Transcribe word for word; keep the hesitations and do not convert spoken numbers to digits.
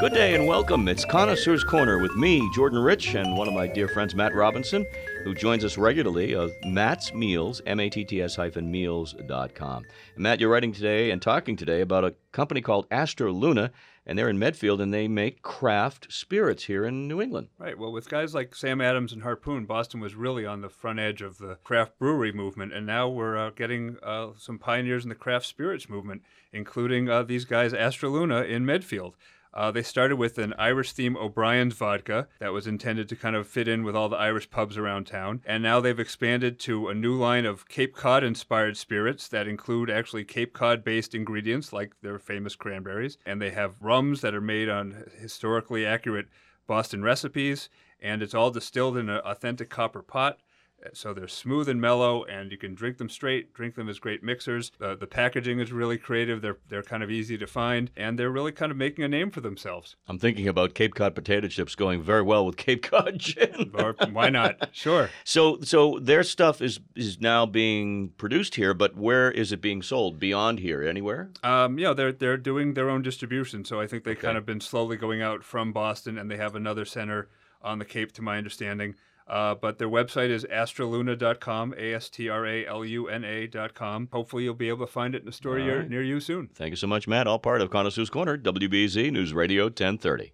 Good day and welcome. It's Connoisseur's Corner with me, Jordan Rich, and one of my dear friends, Matt Robinson, who joins us regularly of Matt's Meals, M A T T S hyphen meals dot com. And Matt, you're writing today and talking today about a company called Astra Luna, and they're in Medfield, and they make craft spirits here in New England. Right. Well, with guys like Sam Adams and Harpoon, Boston was really on the front edge of the craft brewery movement, and now we're uh, getting uh, some pioneers in the craft spirits movement, including uh, these guys, Astra Luna, in Medfield. Uh, they started with an Irish-themed O'Brien's vodka that was intended to kind of fit in with all the Irish pubs around town. And now they've expanded to a new line of Cape Cod-inspired spirits that include actually Cape Cod-based ingredients like their famous cranberries. And they have rums that are made on historically accurate Boston recipes. And it's all distilled in an authentic copper pot. So they're smooth and mellow, and you can drink them straight, drink them as great mixers. Uh, the packaging is really creative. They're they're kind of easy to find, and they're really kind of making a name for themselves. I'm thinking about Cape Cod potato chips going very well with Cape Cod gin. Or why not? Sure. So so their stuff is is now being produced here, but where is it being sold? Beyond here, anywhere? Um, you know, they're they're doing their own distribution, so I think they've Okay. kind of been slowly going out from Boston, and they have another center on the Cape, to my understanding. Uh, but their website is astraluna dot com, A S T R A L U N A dot com. Hopefully you'll be able to find it in a store All near, right. near you soon. Thank you so much, Matt. All part of Connoisseur's Corner, W B Z News Radio ten thirty.